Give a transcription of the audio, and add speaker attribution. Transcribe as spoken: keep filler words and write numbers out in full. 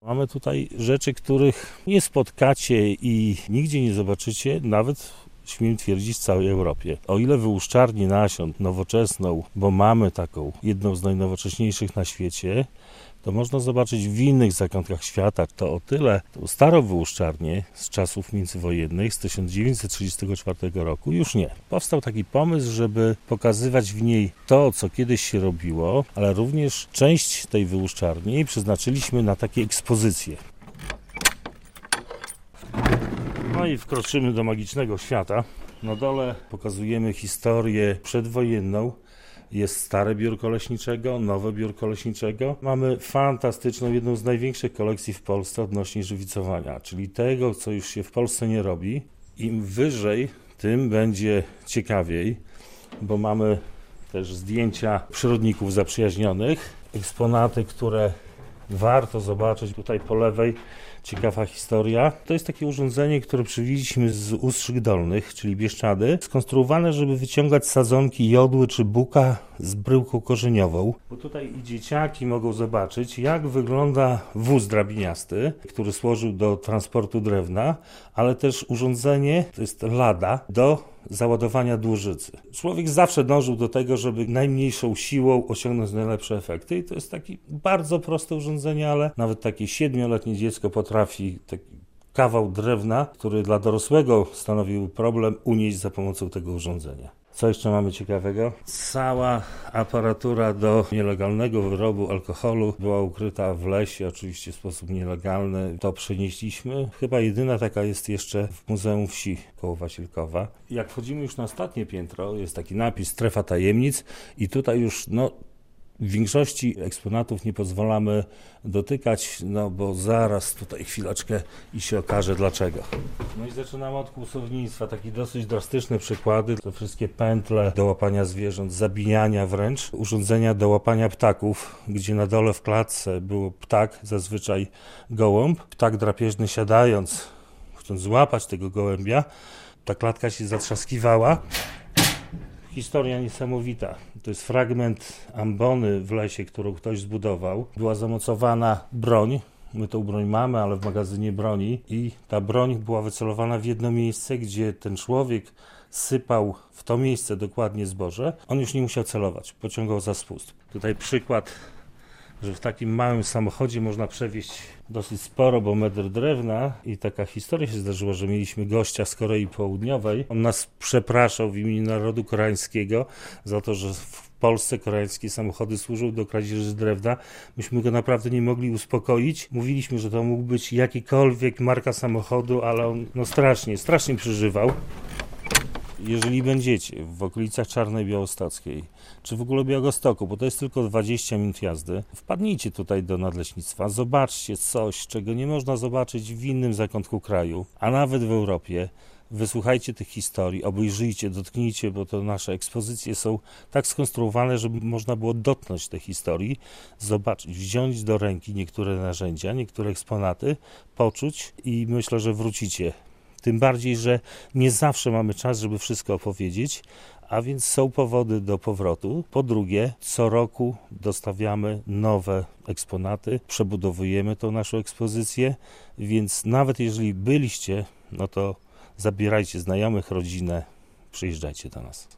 Speaker 1: Mamy tutaj rzeczy, których nie spotkacie i nigdzie nie zobaczycie, nawet śmiem twierdzić w całej Europie. O ile wyłuszczarnię nasion nowoczesną, bo mamy taką, jedną z najnowocześniejszych na świecie, to można zobaczyć w innych zakątkach świata. To o tyle tą starą wyłuszczarnię z czasów międzywojennych, z tysiąc dziewięćset trzydziestego czwartego roku, już nie. Powstał taki pomysł, żeby pokazywać w niej to, co kiedyś się robiło, ale również część tej wyłuszczarni przeznaczyliśmy na takie ekspozycje. No i wkroczymy do magicznego świata. Na dole pokazujemy historię przedwojenną. Jest stare biurko leśniczego, nowe biurko leśniczego. Mamy fantastyczną, jedną z największych kolekcji w Polsce odnośnie żywicowania, czyli tego, co już się w Polsce nie robi. Im wyżej, tym będzie ciekawiej, bo mamy też zdjęcia przyrodników zaprzyjaźnionych, eksponaty, które warto zobaczyć. Tutaj po lewej ciekawa historia. To jest takie urządzenie, które przywieźliśmy z Ustrzyk Dolnych, czyli Bieszczady, skonstruowane, żeby wyciągać sadzonki jodły czy buka z bryłką korzeniową. Bo tutaj i dzieciaki mogą zobaczyć, jak wygląda wóz drabiniasty, który służył do transportu drewna, ale też urządzenie, to jest lada, do załadowania dłużycy. Człowiek zawsze dążył do tego, żeby najmniejszą siłą osiągnąć najlepsze efekty i to jest takie bardzo proste urządzenie, ale nawet takie siedmioletnie dziecko potrafi taki kawał drewna, który dla dorosłego stanowił problem, unieść za pomocą tego urządzenia. Co jeszcze mamy ciekawego? Cała aparatura do nielegalnego wyrobu alkoholu była ukryta w lesie, oczywiście w sposób nielegalny. To przenieśliśmy. Chyba jedyna taka jest jeszcze w Muzeum Wsi koło Wasilkowa. Jak wchodzimy już na ostatnie piętro, jest taki napis Strefa Tajemnic i tutaj już no w większości eksponatów nie pozwalamy dotykać, no bo zaraz tutaj chwileczkę i się okaże dlaczego. No i zaczynamy od kłusownictwa, takie dosyć drastyczne przykłady. To wszystkie pętle do łapania zwierząt, zabijania wręcz, urządzenia do łapania ptaków, gdzie na dole w klatce był ptak, zazwyczaj gołąb. Ptak drapieżny siadając, chcąc złapać tego gołębia, ta klatka się zatrzaskiwała. Historia niesamowita. To jest fragment ambony w lesie, którą ktoś zbudował. Była zamocowana broń. My tą broń mamy, ale w magazynie broni. I ta broń była wycelowana w jedno miejsce, gdzie ten człowiek sypał w to miejsce dokładnie zboże. On już nie musiał celować. Pociągał za spust. Tutaj przykład, że w takim małym samochodzie można przewieźć dosyć sporo, bo metr drewna i taka historia się zdarzyła, że mieliśmy gościa z Korei Południowej. On nas przepraszał w imieniu narodu koreańskiego za to, że w Polsce koreańskie samochody służą do kradzieży drewna. Myśmy go naprawdę nie mogli uspokoić. Mówiliśmy, że to mógł być jakikolwiek marka samochodu, ale on no strasznie, strasznie przeżywał. Jeżeli będziecie w okolicach Czarnej Białostockiej, czy w ogóle Białegostoku, bo to jest tylko dwadzieścia minut jazdy, wpadnijcie tutaj do Nadleśnictwa, zobaczcie coś, czego nie można zobaczyć w innym zakątku kraju, a nawet w Europie. Wysłuchajcie tych historii, obejrzyjcie, dotknijcie, bo to nasze ekspozycje są tak skonstruowane, żeby można było dotknąć te historii, zobaczyć, wziąć do ręki niektóre narzędzia, niektóre eksponaty, poczuć i myślę, że wrócicie. Tym bardziej, że nie zawsze mamy czas, żeby wszystko opowiedzieć, a więc są powody do powrotu. Po drugie, co roku dostawiamy nowe eksponaty, przebudowujemy tą naszą ekspozycję, więc nawet jeżeli byliście, no to zabierajcie znajomych, rodzinę, przyjeżdżajcie do nas.